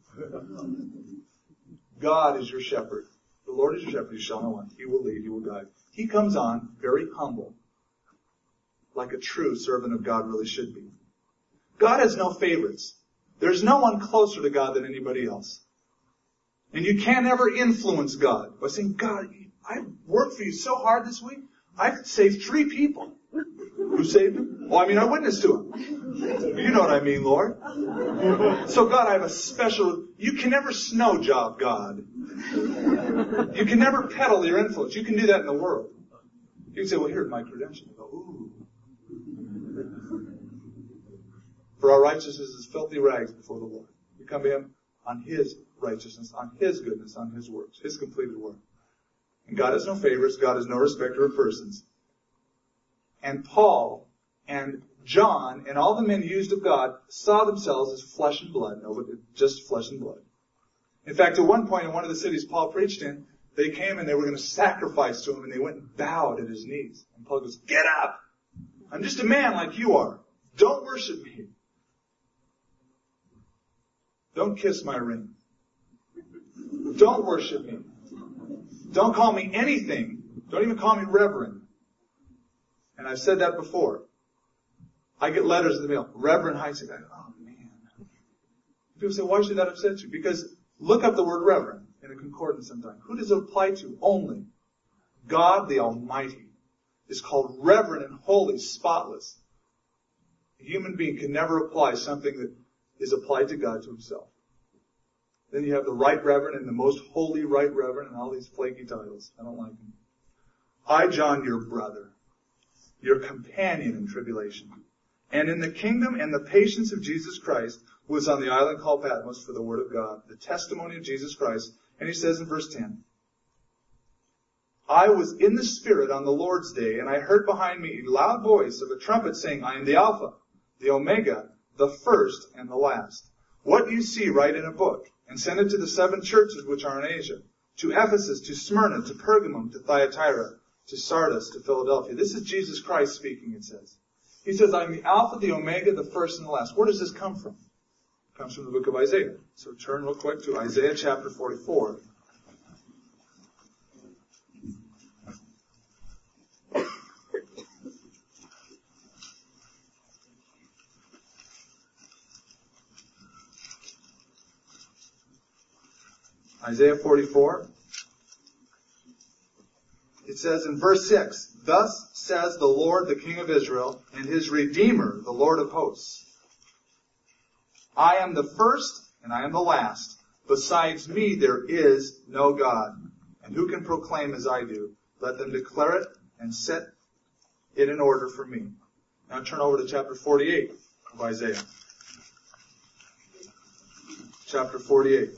God is your shepherd. The Lord is your shepherd. You shall not want. He will lead. He will guide. He comes on very humble. Like a true servant of God really should be. God has no favorites. There's no one closer to God than anybody else. And you can't ever influence God by saying, God, I worked for you so hard this week. I've saved three people. Who saved them? Well, I mean, I witnessed to them. You know what I mean, Lord. So God, I have a special, you can never snow job God. You can never peddle your influence. You can do that in the world. You can say, well, here's my credentials. Go, ooh. For our righteousness is filthy rags before the Lord. We come to Him on His righteousness, on His goodness, on His works, His completed work. And God has no favorites. God is no respecter of persons. And Paul and John and all the men used of God saw themselves as flesh and blood. No, just flesh and blood. In fact, at one point in one of the cities Paul preached in, they came and they were going to sacrifice to him, and they went and bowed at his knees. And Paul goes, get up! I'm just a man like you are. Don't worship me. Don't kiss my ring. Don't worship me. Don't call me anything. Don't even call me reverend. And I've said that before. I get letters in the mail. Reverend Heisig. I go, oh man. People say, why should that upset you? Because look up the word reverend in a concordance sometime. Who does it apply to? Only God the Almighty is called reverend and holy, spotless. A human being can never apply something that is applied to God to himself. Then you have the Right Reverend and the Most Holy Right Reverend and all these flaky titles. I don't like them. I, John, your brother, your companion in tribulation, and in the kingdom and the patience of Jesus Christ, who was on the island called Patmos for the word of God, the testimony of Jesus Christ. And he says in verse ten, I was in the Spirit on the Lord's day, and I heard behind me a loud voice of a trumpet saying, I am the Alpha, the Omega, the first and the last. What you see, write in a book, and send it to the seven churches which are in Asia, to Ephesus, to Smyrna, to Pergamum, to Thyatira, to Sardis, to Philadelphia. This is Jesus Christ speaking, it says. He says, I am the Alpha, the Omega, the first and the last. Where does this come from? It comes from the book of Isaiah. So turn real quick to Isaiah chapter forty-four. Isaiah forty-four. It says in verse six, Thus says the Lord, the King of Israel, and his Redeemer, the Lord of hosts. I am the first, and I am the last. Besides me there is no God. And who can proclaim as I do? Let them declare it and set it in order for me. Now turn over to chapter forty-eight of Isaiah. Chapter forty-eight.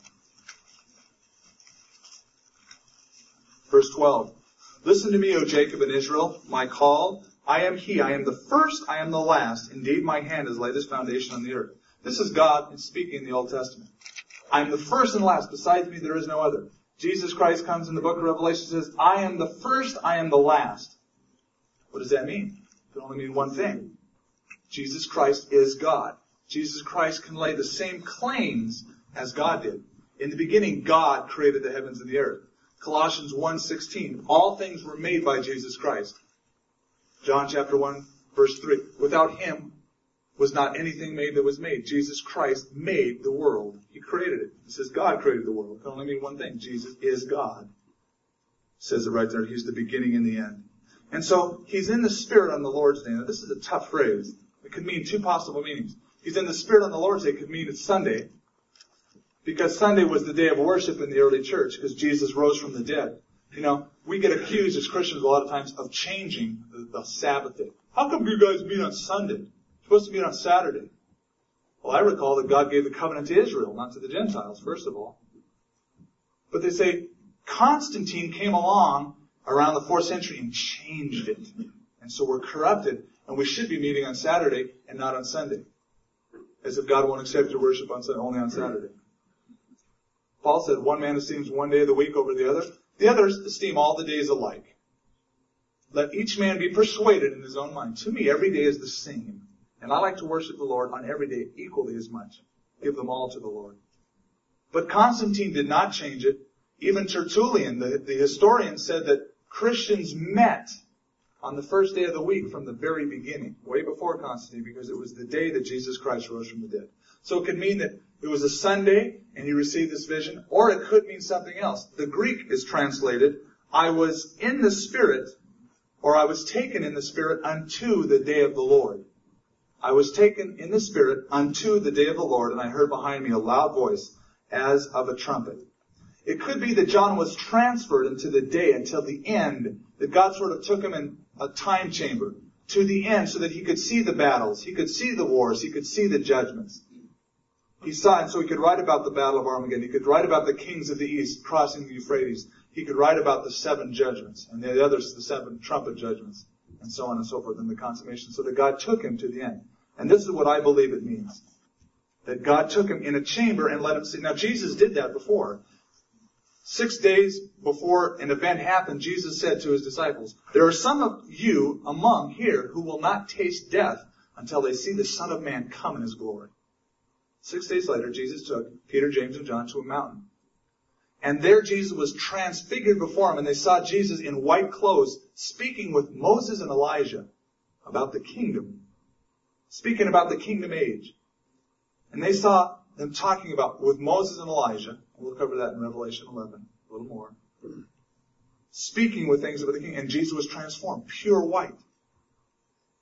Verse twelve. Listen to me, O Jacob and Israel, my call. I am he. I am the first. I am the last. Indeed, my hand has laid this foundation on the earth. This is God speaking in the Old Testament. I am the first and last. Besides me, there is no other. Jesus Christ comes in the book of Revelation and says, I am the first. I am the last. What does that mean? It can only mean one thing. Jesus Christ is God. Jesus Christ can lay the same claims as God did. In the beginning, God created the heavens and the earth. Colossians one sixteen, all things were made by Jesus Christ. John chapter one, verse three, without him was not anything made that was made. Jesus Christ made the world. He created it. It says God created the world. It can only mean one thing. Jesus is God. It says it right there. He's the beginning and the end. And so, he's in the Spirit on the Lord's Day. Now, this is a tough phrase. It could mean two possible meanings. He's in the Spirit on the Lord's Day. It could mean it's Sunday. Because Sunday was the day of worship in the early church, because Jesus rose from the dead. You know, we get accused as Christians a lot of times of changing the, the Sabbath day. How come you guys meet on Sunday? You're supposed to meet on Saturday. Well, I recall that God gave the covenant to Israel, not to the Gentiles, first of all. But they say Constantine came along around the fourth century and changed it. And so we're corrupted, and we should be meeting on Saturday and not on Sunday. As if God won't accept your worship on Sunday, only on Saturday. Paul said one man esteems one day of the week over the other. The others esteem all the days alike. Let each man be persuaded in his own mind. To me, every day is the same. And I like to worship the Lord on every day equally as much. Give them all to the Lord. But Constantine did not change it. Even Tertullian, the, the historian, said that Christians met on the first day of the week from the very beginning, way before Constantine, because it was the day that Jesus Christ rose from the dead. So it could mean that it was a Sunday and he received this vision, or it could mean something else. The Greek is translated, I was in the Spirit, or I was taken in the Spirit unto the day of the Lord. I was taken in the Spirit unto the day of the Lord, and I heard behind me a loud voice as of a trumpet. It could be that John was transferred into the day until the end, that God sort of took him in a time chamber to the end so that he could see the battles, he could see the wars, he could see the judgments. He saw it so he could write about the battle of Armageddon. He could write about the kings of the east crossing the Euphrates. He could write about the seven judgments and the others, the seven trumpet judgments, and so on and so forth in the consummation. So that God took him to the end. And this is what I believe it means. That God took him in a chamber and let him see. Now Jesus did that before. Six days before an event happened, Jesus said to his disciples, there are some of you among here who will not taste death until they see the Son of Man come in his glory. Six days later, Jesus took Peter, James, and John to a mountain. And there Jesus was transfigured before them, and they saw Jesus in white clothes speaking with Moses and Elijah about the kingdom. Speaking about the kingdom age. And they saw them talking about, with Moses and Elijah, and we'll cover that in Revelation eleven, a little more, speaking with things about the king, and Jesus was transformed, pure white.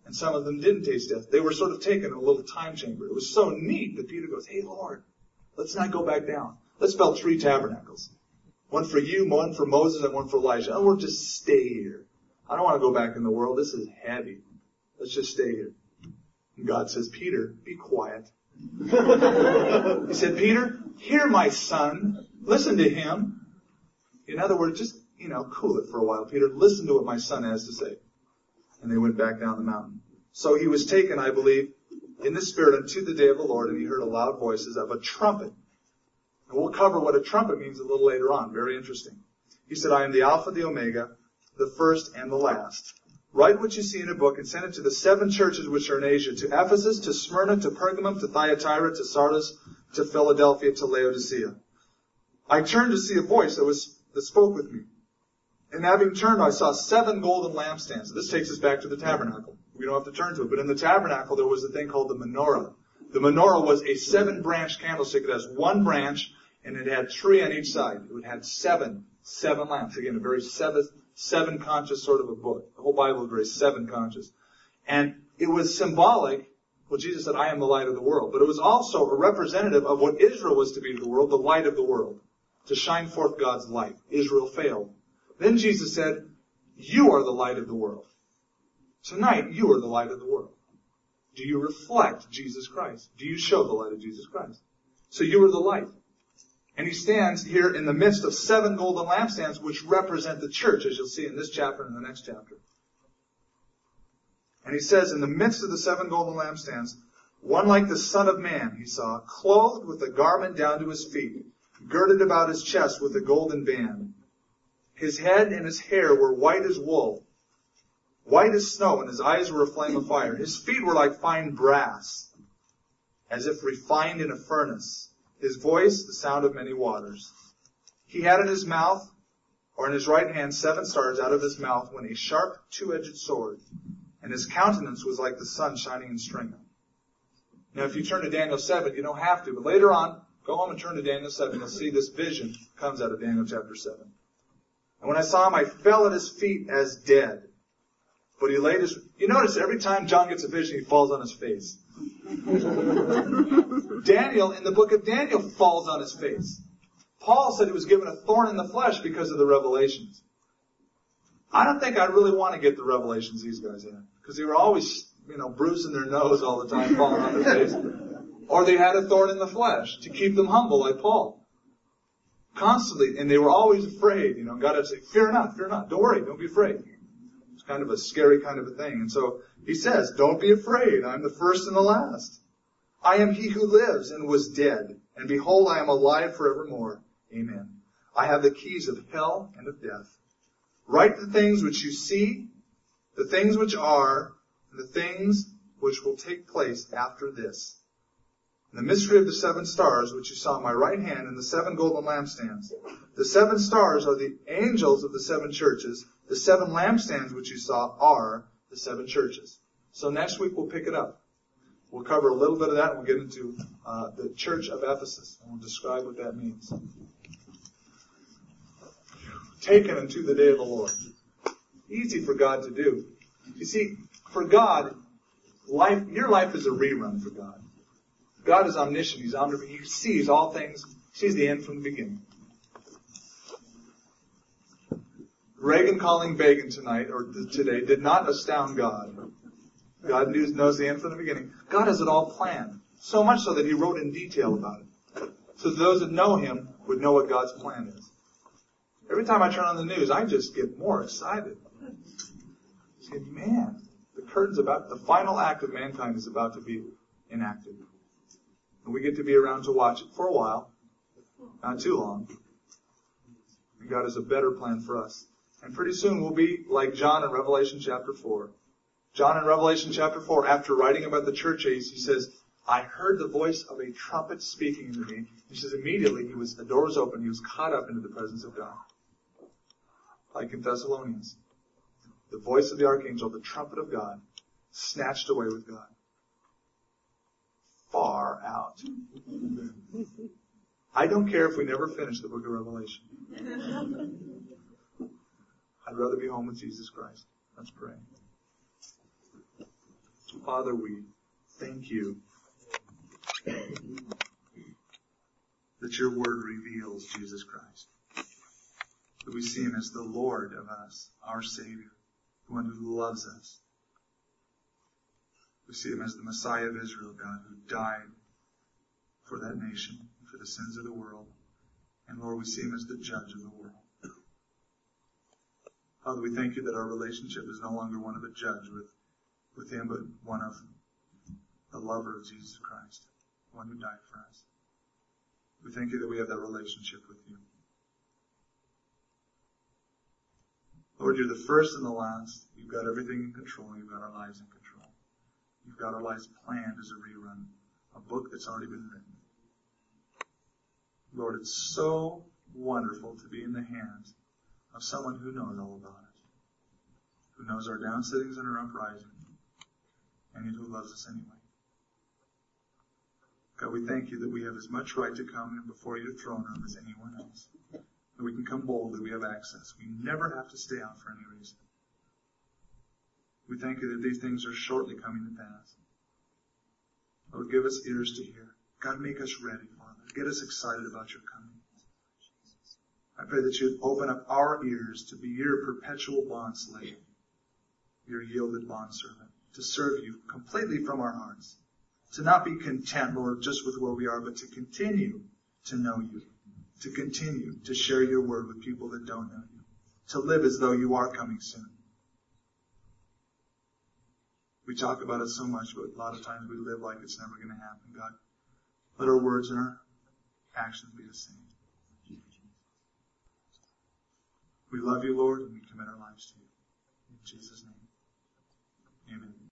and some of them didn't taste death. They were sort of taken in a little time chamber. It was so neat that Peter goes, hey, Lord, let's not go back down. Let's build three tabernacles. One for you, one for Moses, and one for Elijah. And we'll just stay here. I don't want to go back in the world. This is heavy. Let's just stay here. And God says, Peter, be quiet. He said, Peter, hear my son. Listen to him. In other words, just, you know, cool it for a while, Peter. Listen to what my son has to say. And they went back down the mountain. So he was taken, I believe, in the Spirit unto the day of the Lord, and he heard a loud voice as of a trumpet. And we'll cover what a trumpet means a little later on. Very interesting. He said, I am the Alpha, the Omega, the first and the last. Write what you see in a book and send it to the seven churches which are in Asia, to Ephesus, to Smyrna, to Pergamum, to Thyatira, to Sardis, to Philadelphia, to Laodicea. I turned to see a voice that was that spoke with me. And having turned, I saw seven golden lampstands. This takes us back to the tabernacle. We don't have to turn to it. But in the tabernacle, there was a thing called the menorah. The menorah was a seven-branch candlestick. It has one branch, and it had three on each side. It would have seven, seven lamps. Again, a very seven, seven-conscious sort of a book. The whole Bible is very seven-conscious. And it was symbolic. Well, Jesus said, I am the light of the world. But it was also a representative of what Israel was to be to the world, the light of the world, to shine forth God's light. Israel failed. Then Jesus said, you are the light of the world. Tonight, you are the light of the world. Do you reflect Jesus Christ? Do you show the light of Jesus Christ? So you are the light. And he stands here in the midst of seven golden lampstands, which represent the church, as you'll see in this chapter and the next chapter. And he says, in the midst of the seven golden lampstands, one like the Son of Man, he saw, clothed with a garment down to his feet, girded about his chest with a golden band. His head and his hair were white as wool, white as snow, and his eyes were a flame of fire. His feet were like fine brass, as if refined in a furnace. His voice, the sound of many waters. He had in his mouth, or in his right hand, seven stars. Out of his mouth went a sharp two-edged sword, and his countenance was like the sun shining in strength. Now, if you turn to Daniel seven, you don't have to, but later on, go home and turn to Daniel seven. You'll see this vision comes out of Daniel chapter seven. And when I saw him, I fell at his feet as dead. But he laid his... You notice every time John gets a vision, he falls on his face. Daniel, in the book of Daniel, falls on his face. Paul said he was given a thorn in the flesh because of the revelations. I don't think I really want to get the revelations these guys had. Because they were always, you know, bruising their nose all the time, falling on their face. Or they had a thorn in the flesh to keep them humble like Paul. Constantly, and they were always afraid, you know, God had to say, fear not, fear not, don't worry, don't be afraid. It's kind of a scary kind of a thing. And so he says, don't be afraid, I'm the first and the last. I am he who lives and was dead, and behold, I am alive forevermore. Amen. I have the keys of hell and of death. Write the things which you see, the things which are, and the things which will take place after this. The mystery of the seven stars, which you saw in my right hand, and the seven golden lampstands. The seven stars are the angels of the seven churches. The seven lampstands, which you saw, are the seven churches. So next week we'll pick it up. We'll cover a little bit of that, and we'll get into uh, the church of Ephesus, and we'll describe what that means. Taken unto the day of the Lord. Easy for God to do. You see, for God, life, your life is a rerun for God. God is omniscient. He's omnipotent. He sees all things. He sees the end from the beginning. Reagan calling Begin tonight, or today, did not astound God. God knows the end from the beginning. God has it all planned. So much so that he wrote in detail about it. So those that know him would know what God's plan is. Every time I turn on the news, I just get more excited. I say, man, the curtain's about, the final act of mankind is about to be enacted. And we get to be around to watch it for a while. Not too long. And God has a better plan for us. And pretty soon we'll be like John in Revelation chapter four. John in Revelation chapter four, after writing about the church age, he says, I heard the voice of a trumpet speaking to me. He says immediately he was, the door was open, he was caught up into the presence of God. Like in Thessalonians. The voice of the archangel, the trumpet of God, snatched away with God. Far out. I don't care if we never finish the book of Revelation. I'd rather be home with Jesus Christ. Let's pray. Father, we thank you that your word reveals Jesus Christ. That we see him as the Lord of us, our Savior, the one who loves us. We see him as the Messiah of Israel, God, who died for that nation, for the sins of the world. And Lord, we see him as the judge of the world. Father, we thank you that our relationship is no longer one of a judge with, with him, but one of the lover of Jesus Christ, the one who died for us. We thank you that we have that relationship with you. Lord, you're the first and the last. You've got everything in control. You've got our lives in control. You've got our lives planned as a rerun, a book that's already been written. Lord, it's so wonderful to be in the hands of someone who knows all about us, who knows our downsittings and our uprising, and yet who loves us anyway. God, we thank you that we have as much right to come in before your throne room as anyone else. That we can come boldly, we have access. We never have to stay out for any reason. We thank you that these things are shortly coming to pass. Lord, give us ears to hear. God, make us ready, Father. Get us excited about your coming. I pray that you'd open up our ears to be your perpetual bondslave, your yielded bondservant, to serve you completely from our hearts. To not be content, Lord, just with where we are, but to continue to know you. To continue to share your word with people that don't know you. To live as though you are coming soon. We talk about it so much, but a lot of times we live like it's never going to happen. God, let our words and our actions be the same. We love you, Lord, and we commit our lives to you. In Jesus' name, amen.